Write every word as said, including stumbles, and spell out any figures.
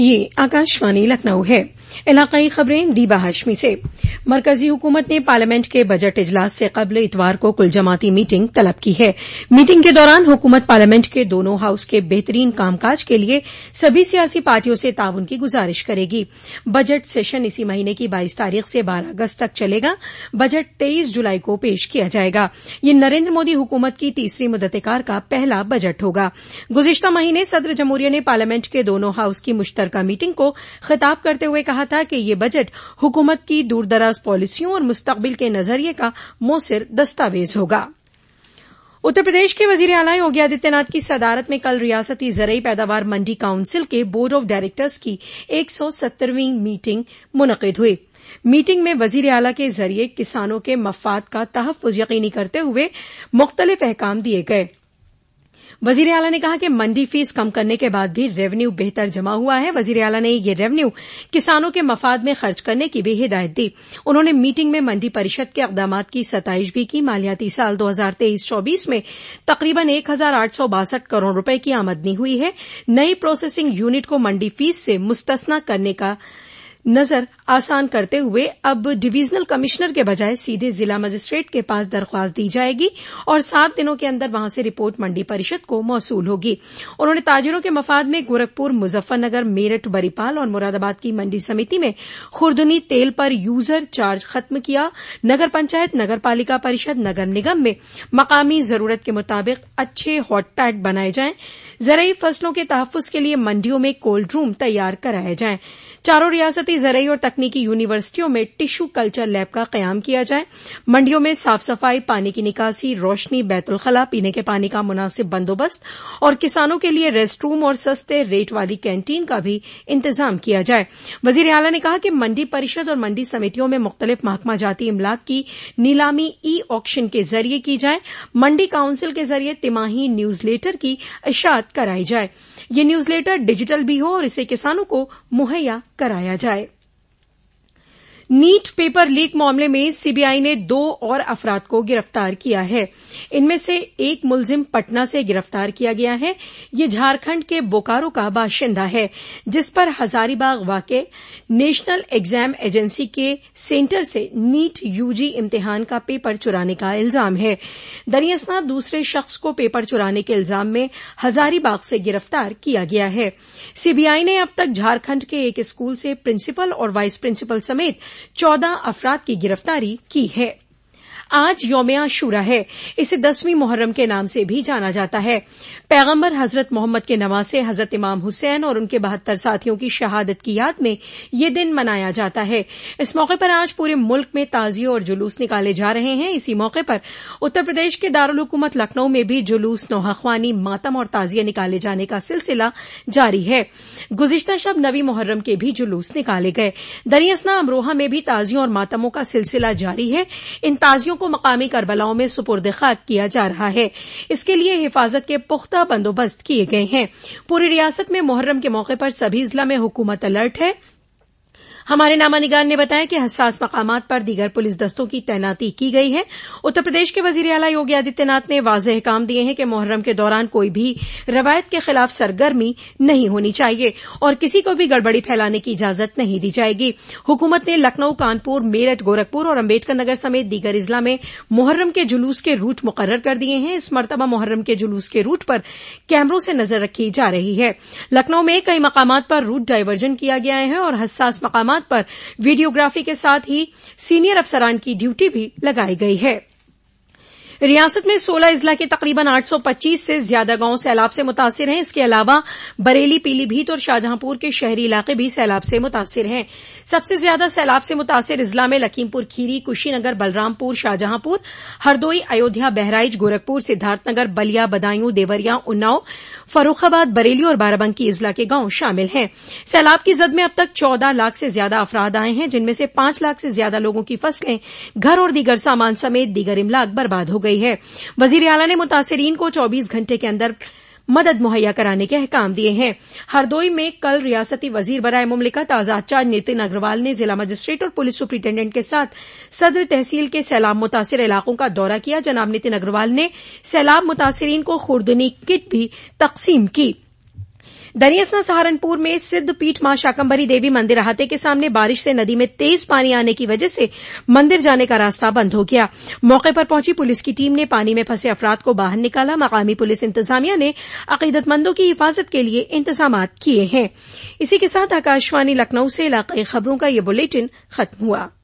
ये आकाशवाणी लखनऊ है। इलाकाई खबरें दीबा हाशमी से। मरकजी हुकूमत ने पार्लियामेंट के बजट इजलास से कबल इतवार को कुल जमाती मीटिंग तलब की है। मीटिंग के दौरान हुकूमत पार्लियामेंट के दोनों हाउस के बेहतरीन कामकाज के लिए सभी सियासी पार्टियों से ताउन की गुजारिश करेगी। बजट सेशन इसी महीने की बाईस तारीख से बारह अगस्त तक चलेगा। बजट तेईस जुलाई को पेश किया जाएगा। ये नरेंद्र मोदी हुकूमत की तीसरी मुद्दतकार का पहला बजट होगा। गुज़िश्ता महीने सदर जमहूरिया ने पार्लियामेंट के दोनों हाउस की मुश्तरका मीटिंग को खिताब करते हुए कहा था कि ये बजट हुकूमत की दूरदराज पॉलिसियों और मुस्तकबिल के नजरिए का मौसिर दस्तावेज होगा। उत्तर प्रदेश के वजीर आला योगी आदित्यनाथ की सदारत में कल रियासती ज़रई पैदावार मंडी काउंसिल के बोर्ड ऑफ डायरेक्टर्स की एक सौ सत्तरवीं मीटिंग मुनक़िद हुई। मीटिंग में वजीर आला के जरिए किसानों के मफाद का तहफ़्फ़ुज़ यकीनी करते हुए मुख्तलिफ अहकाम दिए गए। वजीर आला ने कहा कि मंडी फीस कम करने के बाद भी रेवेन्यू बेहतर जमा हुआ है। वजीर आला ने ये रेवेन्यू किसानों के मफाद में खर्च करने की भी हिदायत दी। उन्होंने मीटिंग में मंडी परिषद के इक़दामात की सताइश भी की। मालियाती साल दो हजार तेईस चौबीस में तकरीबन एक हजार आठ सौ बासठ करोड़ रुपए की आमदनी हुई है। नई प्रोसेसिंग यूनिट को मंडी फीस से मुस्तस्ना करने का नजर आसान करते हुए अब डिवीजनल कमिश्नर के बजाय सीधे जिला मजिस्ट्रेट के पास दरख्वास्त दी जाएगी और सात दिनों के अंदर वहां से रिपोर्ट मंडी परिषद को मौसूल होगी। उन्होंने ताजिरों के मफाद में गोरखपुर, मुजफ्फरनगर, मेरठ, बरीपाल और मुरादाबाद की मंडी समिति में खुर्दनी तेल पर यूजर चार्ज खत्म किया। नगर पंचायत, नगर पालिका परिषद, नगर निगम में मकामी जरूरत के मुताबिक अच्छे हॉट पैड बनाए जाएं। ज़रई फसलों के तहफ़्फ़ुज़ के लिए मंडियों में कोल्ड रूम तैयार कराए जाएं। चारों रियासती ज़रई और तकनीकी यूनिवर्सिटियों में टिश्यू कल्चर लैब का कयाम किया जाए। मंडियों में साफ सफाई, पानी की निकासी, रोशनी, बैतुल खला, पीने के पानी का मुनासिब बंदोबस्त और किसानों के लिए रेस्ट रूम और सस्ते रेट वाली कैंटीन का भी इंतजाम किया जाए। वजीर आला ने कहा कि मंडी परिषद और मंडी समितियों में मुख्तलिफ महकमा जाती इमलाक की नीलामी ई ऑक्शन के जरिए की जाए। मंडी काउंसिल के जरिए तिमाही न्यूज लेटर की इशाअत कराई जाए। ये न्यूज लेटर डिजिटल भी हो और इसे किसानों को मुहैया कराया जाए। नीट पेपर लीक मामले में सीबीआई ने दो और अफराद को गिरफ्तार किया है। इनमें से एक मुलजिम पटना से गिरफ्तार किया गया है। ये झारखंड के बोकारो का बाशिंदा है, जिस पर हजारीबाग वाक़े नेशनल एग्जाम एजेंसी के सेंटर से नीट यूजी इम्तिहान का पेपर चुराने का इल्जाम है। दरियासना दूसरे शख्स को पेपर चुराने के इल्जाम में हजारीबाग से गिरफ्तार किया गया है। सीबीआई ने अब तक झारखंड के एक स्कूल से प्रिंसिपल और वाइस प्रिंसिपल समेत चौदह अफराद की गिरफ्तारी की है। आज यौम आशूरा है। इसे दसवीं मुहर्रम के नाम से भी जाना जाता है। पैगंबर हजरत मोहम्मद के नवासे हजरत इमाम हुसैन और उनके बहत्तर साथियों की शहादत की याद में ये दिन मनाया जाता है। इस मौके पर आज पूरे मुल्क में ताजिए और जुलूस निकाले जा रहे हैं। इसी मौके पर उत्तर प्रदेश के दारुल हुकूमत लखनऊ में भी जुलूस, नौहाख्वानी, मातम और ताजिए निकाले जाने का सिलसिला जारी है। गुज़िश्ता शब नवी मुहर्रम के भी जुलूस निकाले गए। दरियासना, अमरोहा में भी ताजियों और मातमों का सिलसिला जारी है। इन ताजियों को मकामी करबलाओं में सुपुर्द खाक किया जा रहा है। इसके लिए हिफाजत के पुख्ता बंदोबस्त किए गए हैं। पूरी रियासत में मुहर्रम के मौके पर सभी जिला में हुकूमत अलर्ट है। हमारे नामानिगार ने बताया कि हसास मकामात पर दीगर पुलिस दस्तों की तैनाती की गई है। उत्तर प्रदेश के वजीर आला योगी आदित्यनाथ ने वाज़ेह काम दिए हैं कि मुहर्रम के दौरान कोई भी रवायत के खिलाफ सरगर्मी नहीं होनी चाहिए और किसी को भी गड़बड़ी फैलाने की इजाजत नहीं दी जाएगी। हुकूमत ने लखनऊ, कानपुर, मेरठ, गोरखपुर और अम्बेडकर नगर समेत दीगर इजला में मुहर्रम के जुलूस के रूट मुकर्रर कर दिए हैं। इस मरतबा मुहर्रम के जुलूस के रूट पर कैमरों से नजर रखी जा रही है। लखनऊ में कई मकामात पर रूट डायवर्जन किया गया है और हसास मकामात पर वीडियोग्राफी के साथ ही सीनियर अफसरान की ड्यूटी भी लगाई गई है। रियासत में सोलह इजला के तकरीबन आठ सौ पच्चीस से ज्यादा गांव सैलाब से मुतासिर हैं। इसके अलावा बरेली, पीलीभीत और शाहजहांपुर के शहरी इलाके भी सैलाब से मुतासिर हैं। सबसे ज्यादा सैलाब से मुतासिर इजला में लखीमपुर खीरी, कुशीनगर, बलरामपुर, शाहजहांपुर, हरदोई, अयोध्या, बहराइच, गोरखपुर, सिद्धार्थनगर, बलिया, बदायूं, देवरिया, उन्नाव, फर्रुखाबाद, बरेली और बाराबंकी इजला के गांव शामिल हैं। सैलाब की जद में अब तक चौदह लाख से ज्यादा अफराद आए हैं, जिनमें से पांच लाख से ज्यादा लोगों की फसलें, घर और दीगर सामान समेत दीगर इमलाक बर्बाद हो गई है। वजीर आला ने मुतासिरीन को चौबीस घंटे के अंदर मदद मुहैया कराने के अहकाम दिए हैं। हरदोई में कल रियासती वजीर बराए मुमलिकत आजाद चार्ज नितिन अग्रवाल ने जिला मजिस्ट्रेट और पुलिस सुपरिटेंडेंट के साथ सदर तहसील के सैलाब मुतासिर इलाकों का दौरा किया। जनाब नितिन अग्रवाल ने सैलाब मुतासिरीन को खुर्दनी किट भी तकसीम की। दरियासना सहारनपुर में सिद्ध पीठ मां शाकंभरी देवी मंदिर अहाते के सामने बारिश से नदी में तेज पानी आने की वजह से मंदिर जाने का रास्ता बंद हो गया। मौके पर पहुंची पुलिस की टीम ने पानी में फंसे अफराद को बाहर निकाला। मकामी पुलिस इंतजामिया ने अकीदतमंदों की हिफाजत के लिए इंतजाम किए हैं। इसी के साथ आकाशवाणी लखनऊ से इलाकाई खबरों का ये बुलेटिन खत्म हुआ।